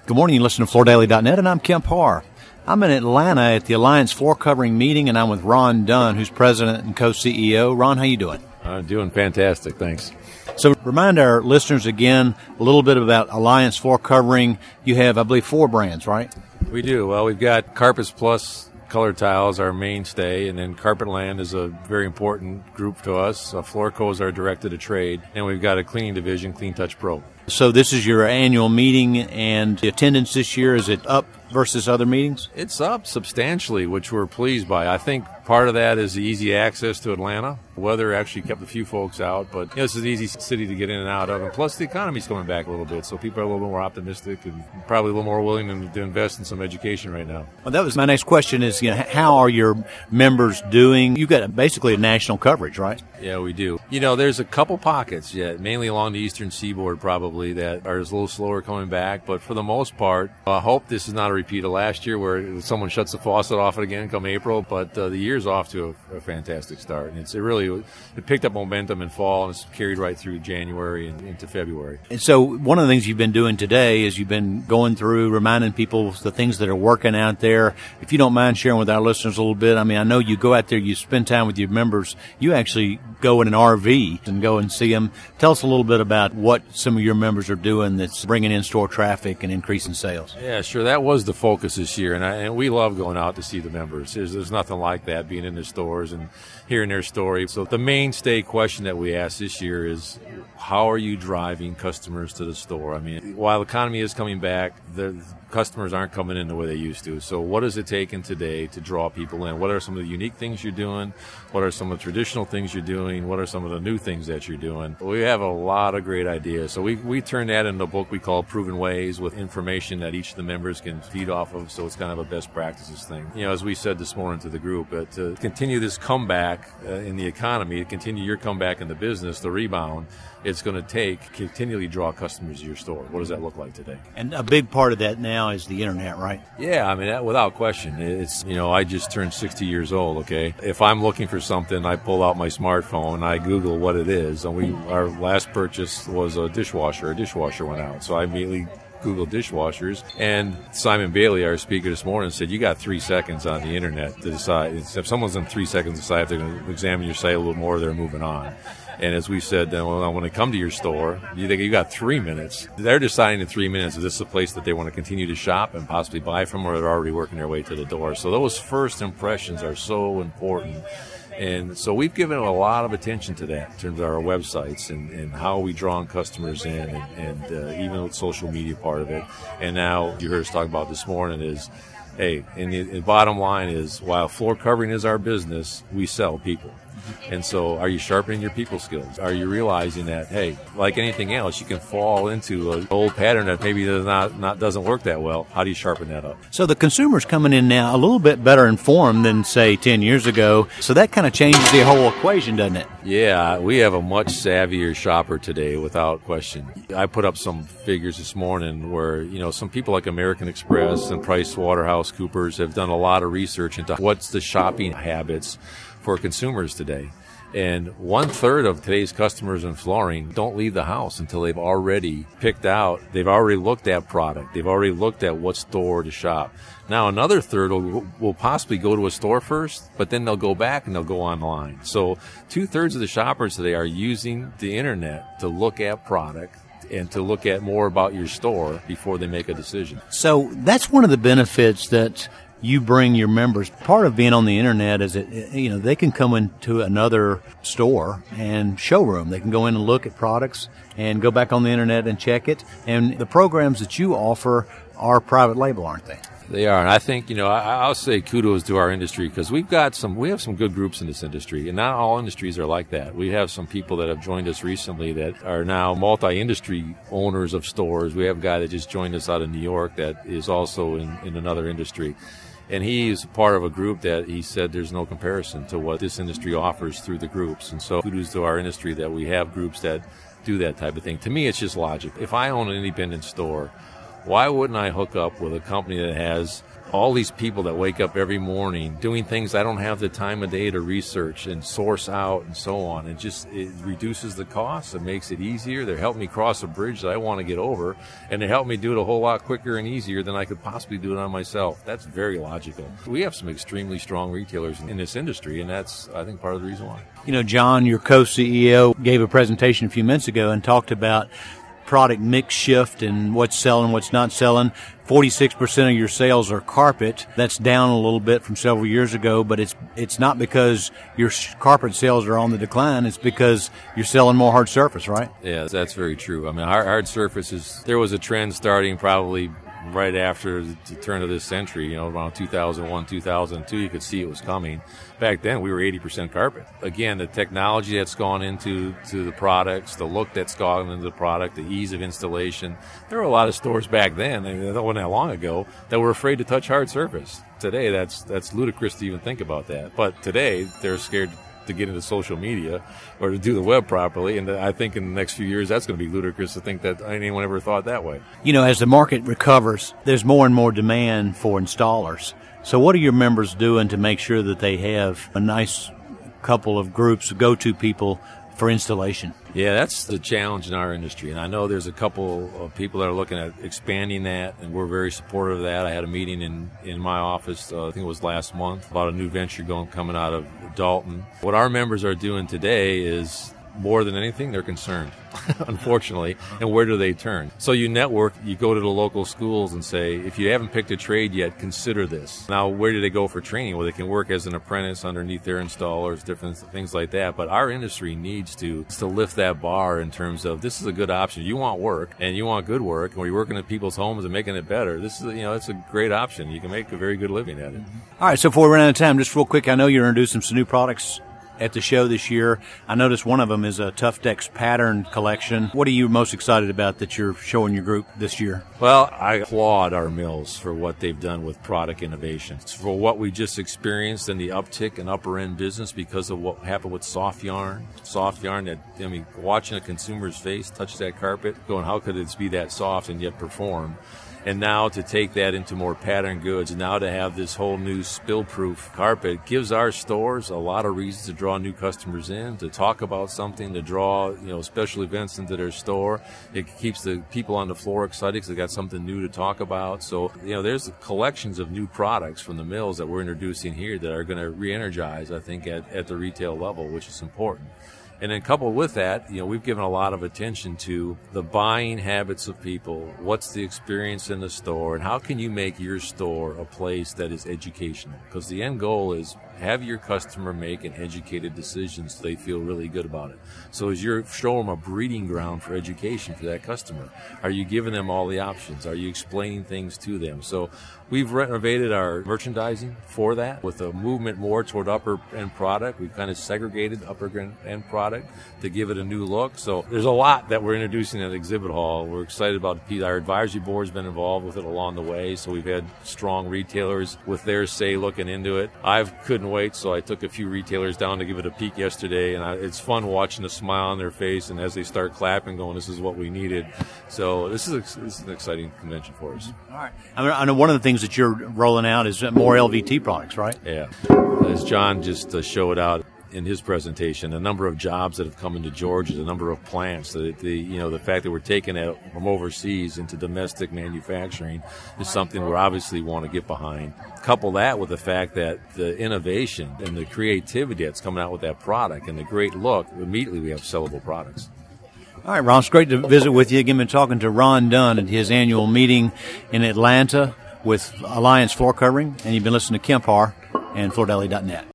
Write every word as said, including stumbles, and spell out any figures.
Good morning. You listen to floor daily dot net, and I'm Kemp Harr. I'm in Atlanta at the Alliance Floor Covering meeting, and I'm with Ron Dunn, who's president and co-C E O. Ron, how you doing? I'm doing fantastic, thanks. So remind our listeners again a little bit about Alliance Floor Covering. You have, I believe, four brands, right? We do. Well, we've got Carpets Plus color tiles, our mainstay, and then Carpetland is a very important group to us. Uh, Floorco is our direct-to-the-trade, and we've got a cleaning division, Clean Touch Pro. So this is your annual meeting, and the attendance this year, is it up versus other meetings? It's up substantially, which we're pleased by. I think part of that is the easy access to Atlanta. The weather actually kept a few folks out, but you know, this is an easy city to get in and out of. And plus, the economy's coming back a little bit, so people are a little bit more optimistic and probably a little more willing to, to invest in some education right now. Well, that was my next question is, you know, how are your members doing? You've got basically a national coverage, right? Yeah, we do. You know, there's a couple pockets, yeah, mainly along the eastern seaboard probably, that are a little slower coming back. But for the most part, I hope this is not a repeat of last year where someone shuts the faucet off again come April. But uh, the year's off to a, a fantastic start. And it's it really it picked up momentum in fall and it's carried right through January and into February. And so one of the things you've been doing today is you've been going through, reminding people the things that are working out there. If you don't mind sharing with our listeners a little bit, I mean, I know you go out there, you spend time with your members. You actually go in an R V and go and see them. Tell us a little bit about what some of your members are doing that's bringing in store traffic and increasing sales. Yeah, sure. That was the focus this year, and, I, and we love going out to see the members. There's, there's nothing like that, being in the stores and hearing their story. So the mainstay question that we asked this year is, how are you driving customers to the store? I mean, while the economy is coming back, the customers aren't coming in the way they used to. So what is it taking today to draw people in? What are some of the unique things you're doing? What are some of the traditional things you're doing? What are some of the new things that you're doing? We have a lot of great ideas. So we, we turned that into a book we call Proven Ways, with information that each of the members can feed off of. So it's kind of a best practices thing. You know, as we said this morning to the group, uh, to continue this comeback uh, in the economy, to continue your comeback in the business, the rebound, it's going to take continually draw customers to your store. What does that look like today? And a big part of that now is the internet, right? Yeah, I mean, that, without question. It's, you know, I just turned sixty years old, okay? If I'm looking for something, I pull out my smartphone, I Google what it is. And we, our last purchase was a dishwasher. A dishwasher went out. So I immediately Google dishwashers, and Simon Bailey, our speaker this morning, said you got three seconds on the internet to decide. If someone's in three seconds to decide if they're going to examine your site a little more, they're moving on. And as we said, then well, when they come to your store, you think you got three minutes. They're deciding in three minutes if this is a place that they want to continue to shop and possibly buy from, or they're already working their way to the door. So those first impressions are so important. And so we've given a lot of attention to that in terms of our websites and, and how we draw customers in, and, and uh, even with social media part of it. And now you heard us talk about this morning is, hey, and the, the bottom line is, while floor covering is our business, we sell people. And so are you sharpening your people skills? Are you realizing that, hey, like anything else, you can fall into an old pattern that maybe does not, not doesn't work that well? How do you sharpen that up? So the consumer's coming in now a little bit better informed than, say, ten years ago. So that kind of changes the whole equation, doesn't it? Yeah, we have a much savvier shopper today, without question. I put up some figures this morning where, you know, some people like American Express and Price Waterhouse Coopers have done a lot of research into what's the shopping habits for consumers today. And one third of today's customers in flooring don't leave the house until they've already picked out, they've already looked at product, they've already looked at what store to shop. Now another third will, will possibly go to a store first, but then they'll go back and they'll go online. So two thirds of the shoppers today are using the internet to look at product and to look at more about your store before they make a decision. So that's one of the benefits that you bring your members. Part of being on the internet is that, you know, they can come into another store and showroom. They can go in and look at products and go back on the internet and check it. And the programs that you offer are private label, aren't they? They are, and I think, you know, I, I'll say kudos to our industry, because we've got some, we have some good groups in this industry, and not all industries are like that. We have some people that have joined us recently that are now multi-industry owners of stores. We have a guy that just joined us out of New York that is also in, in another industry. And he's part of a group that he said there's no comparison to what this industry offers through the groups. And so kudos to our industry that we have groups that do that type of thing. To me, it's just logic. If I own an independent store, Why wouldn't I hook up with a company that has all these people that wake up every morning doing things I don't have the time of day to research and source out and so on? It just it reduces the cost. It makes it easier. They're helping me cross a bridge that I want to get over, and they help me do it a whole lot quicker and easier than I could possibly do it on myself. That's very logical. We have some extremely strong retailers in this industry, and that's, I think, part of the reason why. You know, John, your co-C E O, gave a presentation a few minutes ago and talked about product mix shift and what's selling, what's not selling. forty-six percent of your sales are carpet. That's down a little bit from several years ago, but it's it's not because your carpet sales are on the decline. It's because you're selling more hard surface, right? Yeah, that's very true. I mean, hard, hard surfaces, there was a trend starting probably right after the turn of this century, you know, around two thousand one, two thousand two, you could see it was coming. Back then, we were eighty percent carpet. Again, the technology that's gone into to the products, the look that's gone into the product, the ease of installation. There were a lot of stores back then, I mean, that wasn't that long ago, that were afraid to touch hard surface. Today, that's that's ludicrous to even think about that. But today, they're scared to get into social media or to do the web properly. And I think in the next few years, that's going to be ludicrous to think that anyone ever thought that way. You know, as the market recovers, there's more and more demand for installers. So what are your members doing to make sure that they have a nice couple of groups, go-to people for installation? Yeah, that's the challenge in our industry. And I know there's a couple of people that are looking at expanding that, and we're very supportive of that. I had a meeting in, in my office, uh, I think it was last month, about a new venture going coming out of Dalton. What our members are doing today is, more than anything, they're concerned, unfortunately. And where do they turn? So you network, you go to the local schools and say, if you haven't picked a trade yet, consider this. Now, where do they go for training? Well, they can work as an apprentice underneath their installers, different things like that. But our industry needs to, to lift that bar in terms of, this is a good option. You want work, and you want good work, and you're working at people's homes and making it better. This is, you know, it's a great option. You can make a very good living at it. All right, so before we run out of time, just real quick, I know you're introducing some new products at the show this year. I noticed one of them is a Tuftex pattern collection. What are you most excited about that you're showing your group this year? Well, I applaud our mills for what they've done with product innovation. For what we just experienced in the uptick in upper end business because of what happened with soft yarn. Soft yarn that, I mean, watching a consumer's face touch that carpet, going, how could it be that soft and yet perform? And now to take that into more pattern goods, and now to have this whole new spill-proof carpet gives our stores a lot of reasons to draw new customers in, to talk about something, to draw, you know, special events into their store. It keeps the people on the floor excited because they got something new to talk about. So, you know, there's collections of new products from the mills that we're introducing here that are going to re-energize, I think, at, at the retail level, which is important. And then coupled with that, you know, we've given a lot of attention to the buying habits of people. What's the experience in the store, and how can you make your store a place that is educational? Because the end goal is have your customer make an educated decision so they feel really good about it. So as you're showing them a breeding ground for education for that customer, are you giving them all the options? Are you explaining things to them? So we've renovated our merchandising for that with a movement more toward upper end product. We've kind of segregated upper end product to give it a new look. So there's a lot that we're introducing at Exhibit Hall. We're excited about it. Our advisory board's been involved with it along the way. So we've had strong retailers with their say looking into it. I couldn't wait, so I took a few retailers down to give it a peek yesterday, and I, it's fun watching the smile on their face, and as they start clapping, going, this is what we needed. So this is, a, this is an exciting convention for us. All right. I mean, I know one of the things that you're rolling out is more L V T products, right? Yeah. As John just uh, showed out in his presentation, a number of jobs that have come into Georgia, the number of plants, the, the you know the fact that we're taking it from overseas into domestic manufacturing is something we obviously want to get behind. Couple that with the fact that the innovation and the creativity that's coming out with that product and the great look, immediately we have sellable products. All right, Ron, it's great to visit with you. Again, been talking to Ron Dunn at his annual meeting in Atlanta with Alliance Floor Covering, and you've been listening to Kemp Harr and Floor Daily dot net.